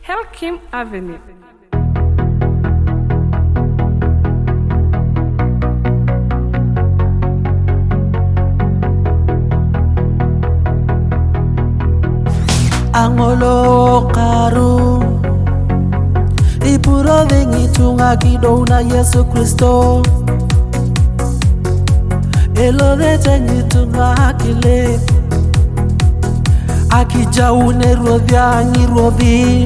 Helkim Avenue. Angolo karu ipuro vengi tunga kidona Yesu Kristo elo tengi tunga kile akija une rodyangi robi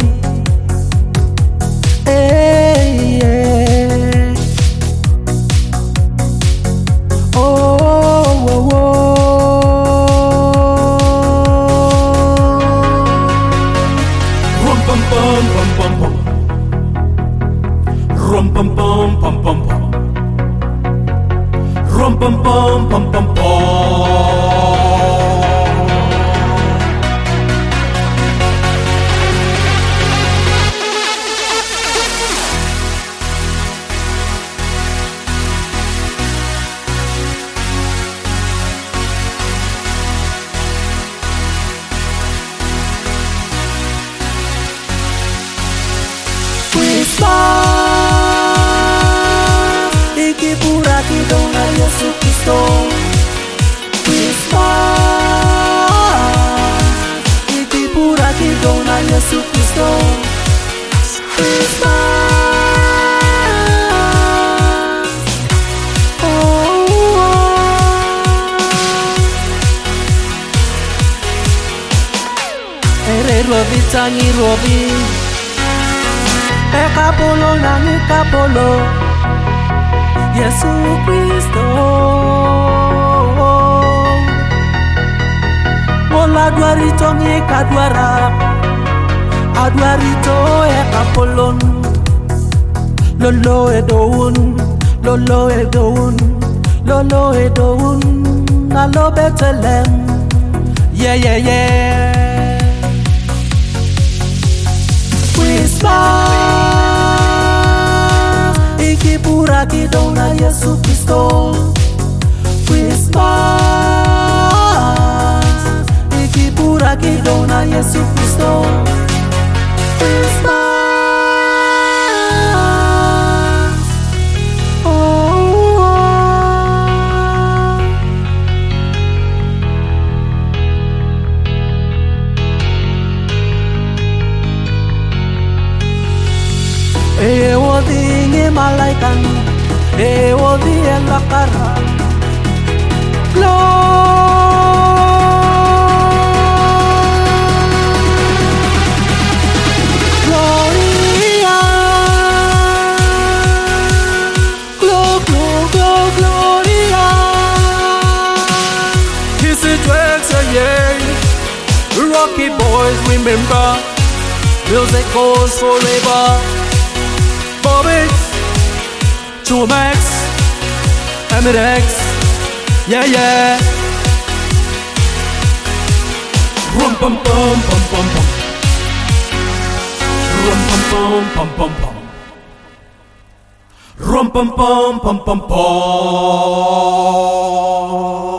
Rum pum pum pum pum pum. Rum pum pum pum pum pum. Ikipura kidona Yesu Kristo Christmas Ikipura kidona Yesu Kristo Christmas Ere robi tangi robi Ekapolo nani kapolo Yesu Kristo Mola dwarito ngi kadwara Adwarito ekapolon Lolo edoun Lolo edoun Lolo edoun Nalo Bethlehem Yeah yeah yeah Christmas Ikipura kidona Yesu Kristo Christmas Ikipura kidona Yesu Kristo Christmas Ewodhi malaikan Ewodhi elakara Gloria Gloria Kiss it yeah. Rocky boys remember. Music goes forever. Bobix, Chumax, Emirex, yeah yeah. Rum pum pum pum pum pum. Rum pum pum pum pum pum. Rum pum pum pum pum pum.